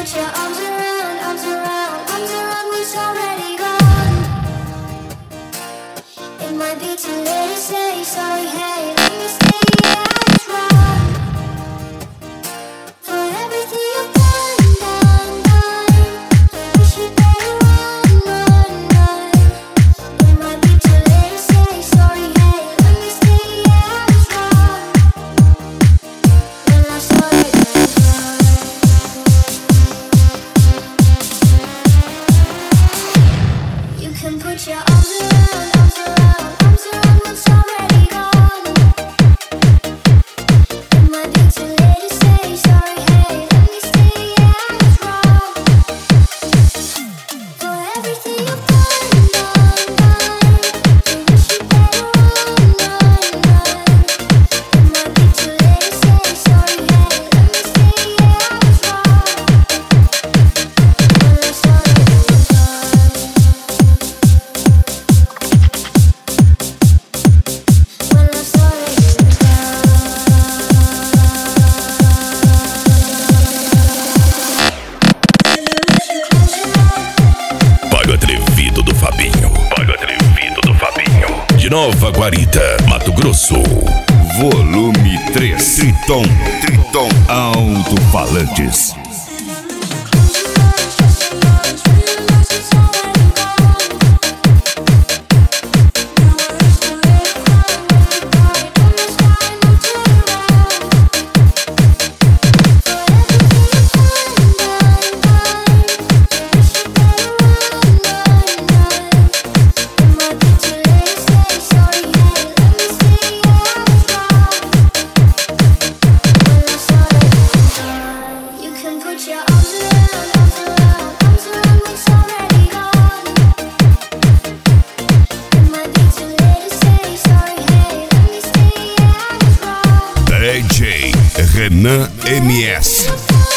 put your arms around, arms around, arms around what's already gone. It might be too late to say sorry, hey, let me stay, yeah, I was wrong. For everything you've done, done, done, wish you better run, run, run. It might be too late to say sorry, hey, let me stay, yeah, I was wrong. When I saw it you can put your arms around, arms around, arms around what's already gone. It might be too late to say sorry, hey, let me stay, yeah, I was wrong. For everything you've done, done, done, wish you better run, run, run. It might be too late to say sorry, hey, let me stay, yeah, I was wrong. When I saw it was gone. When I saw it was Pago Atrevido do Fabinho. Pago Atrevido do Fabinho. De Nova Guarita, Mato Grosso. Volume 3. Triton. Triton. Alto-falantes. You can put your arms around, arms around, arms around what's already gone. It might be too late to say sorry, hey, let me stay, yeah, I was wrong. DJ Renan MS.